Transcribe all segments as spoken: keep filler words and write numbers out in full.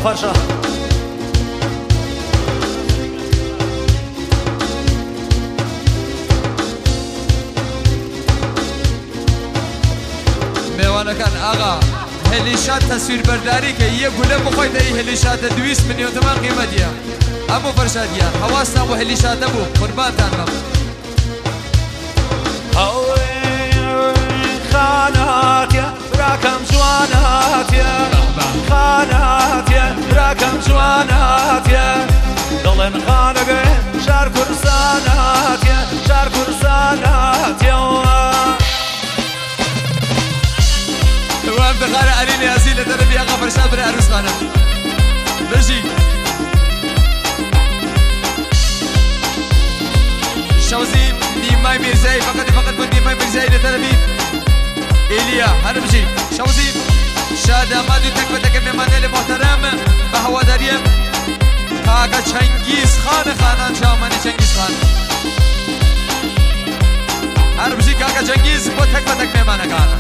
فرشا میوانەکان ئاغا هێلیشات تەسویر بەرداری کە یە گولە بخۆی دەی هێلیشاتە دویست ملیۆن تەمان قیمەتیە هەموو فەرشادیان هەواستان بۆ هێلیشاتە بوو قوربانتان بم خاناتيا راكم جواناتيا خاناتيا راكم جواناتيا ضلن خانق شار كرساناتيا شار كرساناتيا وام بخار علي نيازي لتربي اغا فرشاد بري عروس خانه بجي شوزي نيماي ميرزاي فقط فقط من نيماي ميرزاي لتربي إيليا هذا بجي شوزي شادة مادو تكبتك ممانيل محترم بهوا داريم كاكا چنگيز خان خانان شاماني چنگيز خان هذا بجي كاكا چنگيز بو تكبتك ممانه خانا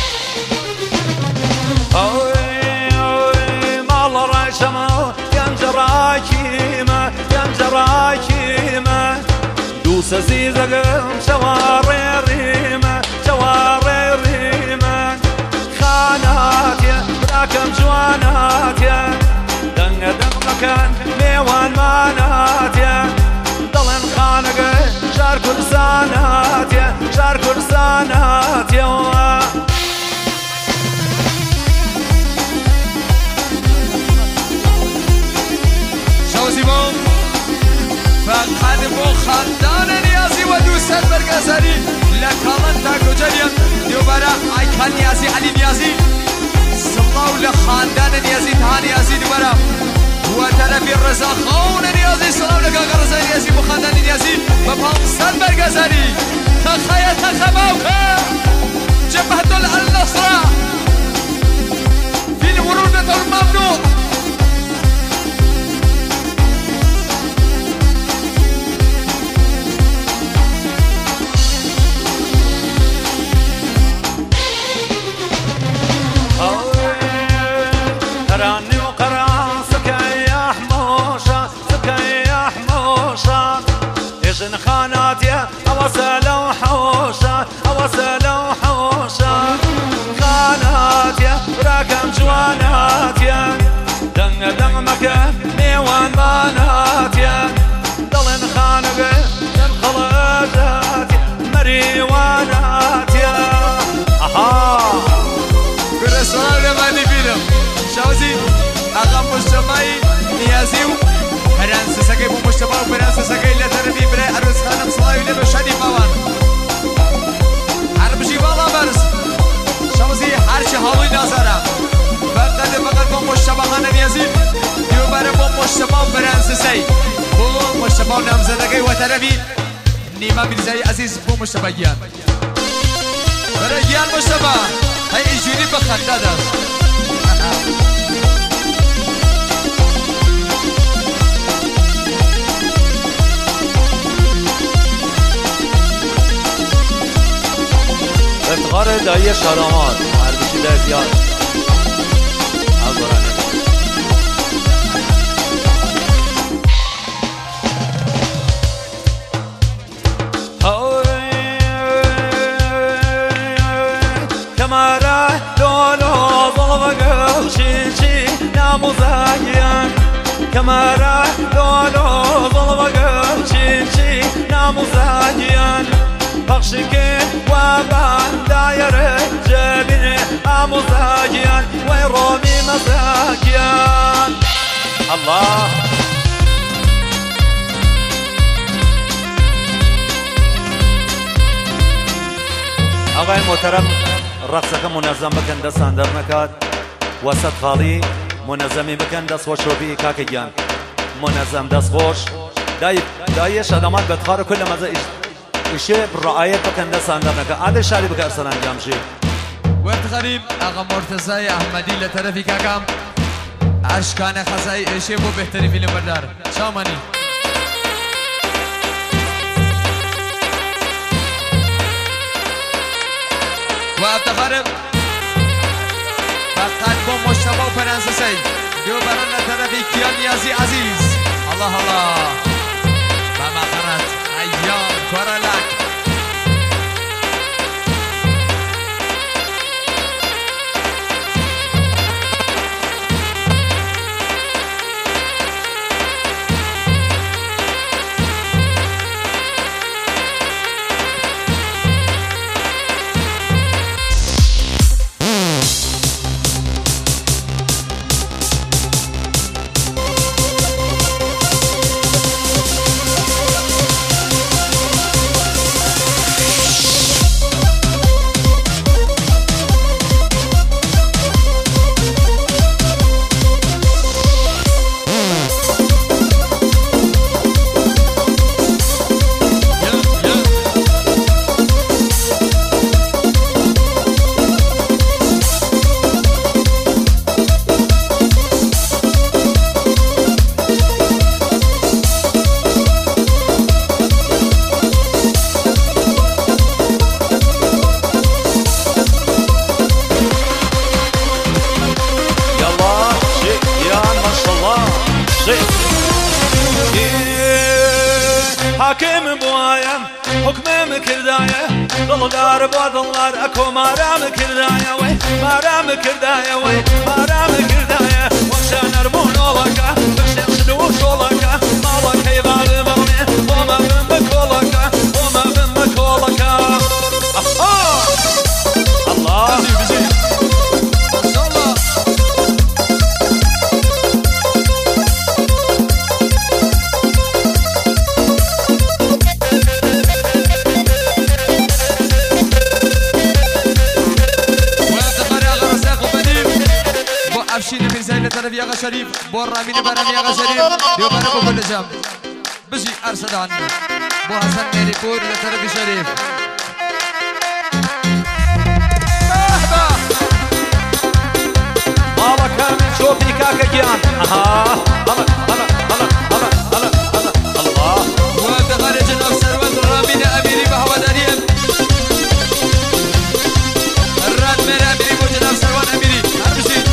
اوي اوي مال راشما يم جراكيمه يم جراكيمه دوس زيزقم شواري ريمه شواري ريمه خاناتيا راكم جواناتيا دنگ دنگ مكان ميوان ماناتيا ضلن خانقه شار كرساناتيا شار كرساناتيا شوزيبوم فقد بو خاندان نيازي ودوست برگزاري لكالن تاكو جريم دوباره ايكان نيازي علي نيازي سلاو لخاندان نيازي تها نيازي دوباره وطرف الرزا خون نيازي سلاو لقاق رزا نيازي بو خاندان نيازي بپانسد برگزاري تخيط خباوكا جبهة النصر في الورودة الممنوع تراني وقران سكي يا حموشة سكي يا حموشة إجن خاناتيا أوسل وحوشة أوسل وحوشة خاناتيا راكم جواناتيا دنگ دنگ مكان نيوان ماناتيا ضلن خانقه دن خلاجاتيا مريواناتيا أها كرسوان لماني فيلم شوزي اغا مجتمعي نيازيو هرانس سكي بو مجتمع وبرانس سكي لتربي بري عروس خانم صلاوي لبو شادي باوان عربجي بالا برس شوزي هرشي هالوي نازارا فقد فقد بو مجتمع خانم نيازي ديو بره بو مجتمع وبرانس سي بو مجتمع نامزدگي وتربي نيما ميرزاي عزيز بو مجتمع جيان بري جيان مجتمع هاي ايجوري بخنده داست افتخار دایی شادامات هردوشی ده زیاد عبارانه كمارا لولو ظلمك شيشي ناموزايان كمارا لولو ظلمك شيشي ناموزايان بخشك وبان داير جبين اموزايان ويرومي مساكيان الله آقای محترم رقصك منظم بكن دست اندر نکات وسط خالی منظمی بکن دست خوش رو بی کاک گیان منظم دست خوش دای دایش ادامات بدخار کل مزه ایشه برعایت بکن دست اندر نکات عادل شاری بکر سر انجام شی وقت غریب آقا مرتضی احمدی لطرفی کاکم اشکان خزای ایشه بو بهتری فیلم بردار شامانی و افتخار فقط با مشتبه و پرنسسی ديو برنا طرفي كيان نيازي عزيز الله الله ماما قرات ايام كورلك حاكم بوايا حكم مكردايا ضلدار بوضلار اكو مارام كردايا وي مارام كردايا وي مارام كردايا وشان اربون ولكا بشن شدوش ولكا مالك هيبال بغني وما من بكولكا وما من بكولكا الله بزي بزي ابشيني من زين طرف يا شريف بور رامين برام يا شريف ديو برام كل جام بجي ارصد عنه بو حسن ميري بور لطرف شريف مالا كامل شوفي كاكا جيان اها هلا هلا هلا هلا هلا هلا الله وتخرج الافسر والرامين اميري بهوى داريم الراد من اميري بوجه الافسر والاميري ابشي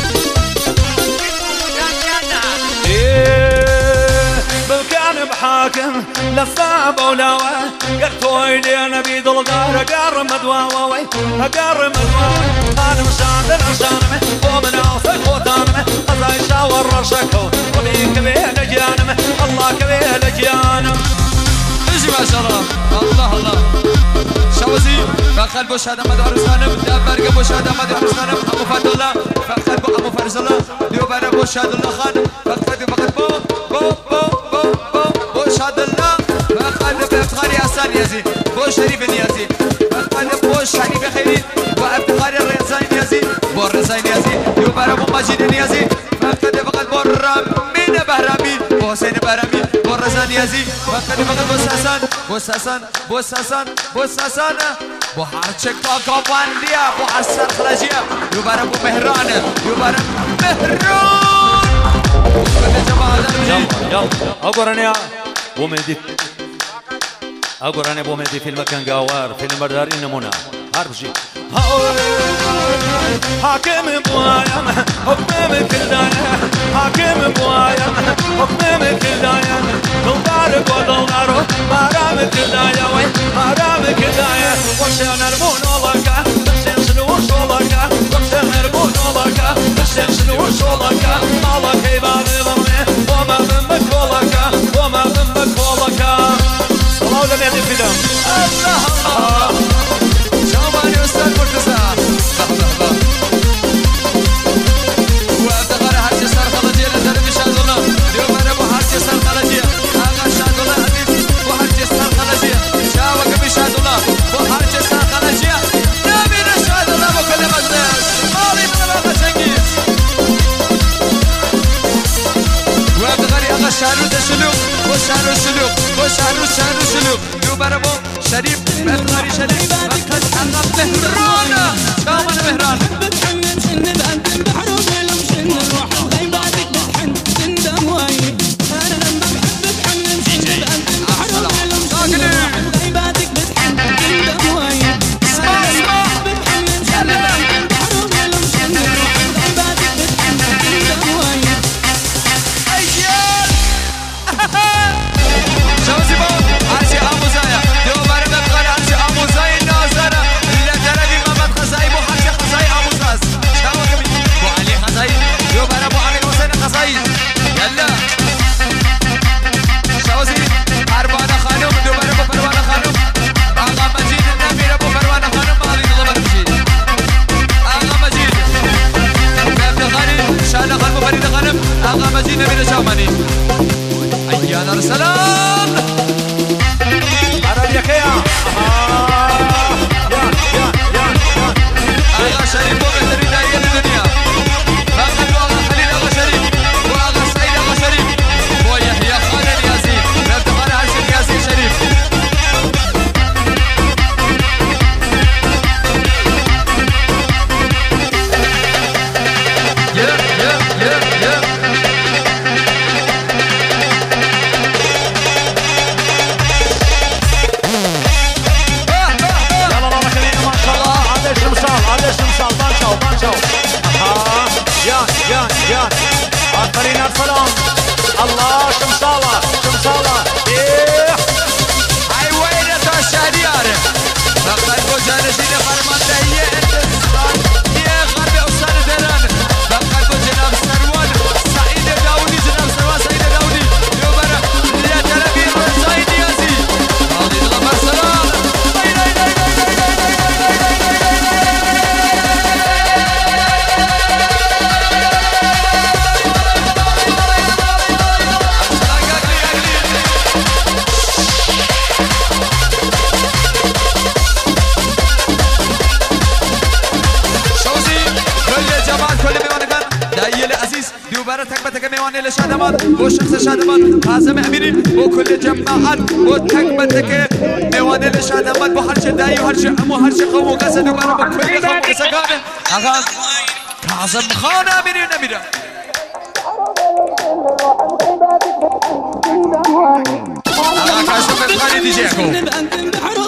حاكم لصعب ولاوه قرتوي لي انا بيد الغار قار مدواوه وي قار مدواوه انا مشان العشانمه ومن اوثق وطانمه قضاي شاور رشكو ولي كبيل جانمه الله كبيل جانم اجي ما شاء الله الله الله شوزي فخل بو شهاده مدار رسانم دبر بو شهاده مدار رسانم ابو فضل الله فخل بو ابو فرز الله ديو بر بو شهاده الله خان فخل فقط بو بو بو بو شهاد الله فقد بافتخار حسن يزيد بو شريف يزيد فقد بو شريف خيري وابتخار الرزاين يزيد بو الرزاين يزيد يبر ابو مجيد يزيد فقد فقد بو رامين بهرامي بو حسين بهرامي بو الرزاين يزيد فقد فقد بو ساسان بو ساسان بو ساسان بو ساسان بو حرچك طاقوان ليا بو حسن خلاجيا يبر ابو مهران يبر مهران يلا يلا اقرني بومدي اقرني بومدي في المكان قوار في المردارين نمونا عارف شيء حاكم بوايا حكم كردايا حاكم بوايا حكم كردايا دلدار ودلدار مارام كردايا وي مارام كردايا وشان اربون ولكا بشن شنوش ولكا وشان اربون ولكا بشن شنوش ولكا مالك هيبال بغني وما من بكولكا وما من بكولكا الله لم يهدي الفيلم الله الله شوفاني استاذ مرتزا وافتخر حرج سر خلجي لزرب شاد الله اليوم انا ابو حرج سر خلجي اغا شاد الله عزيز ابو حرج سر خلجي شاوك بشاد الله ابو حرج سر خلجي نبي نشاد الله بكل مجلس مالي من الله شنقيس وافتخر اغا شارو تشلوك وشارو السلوك وشارو شارو السلوك اليوم انا ابو شريف وافتخر شريف وقد حقق مهران شاوان مهران شمسالة شمسالة إيه هاي وين تا شهرياره فقط بجانشین فرماندهی انتظار یه غرب استان تهران فقط با جناب سروان سعید داودی جناب سروان سعید داودی دوباره یه طرفی رضای نیازی داودی دلم برسلام دوباره تک به تک میوانه لشادمان با شخص شادمان قاسم امیرین با کل جماعت با تک به تک میوانه لشادمان با هر چه دایی و هر چه امو هر چه قوم و قصد دوباره با کل قوم و قصدگان آقا قاسم خان امیرین امیرین آقا قاسم خانی دیجی اکو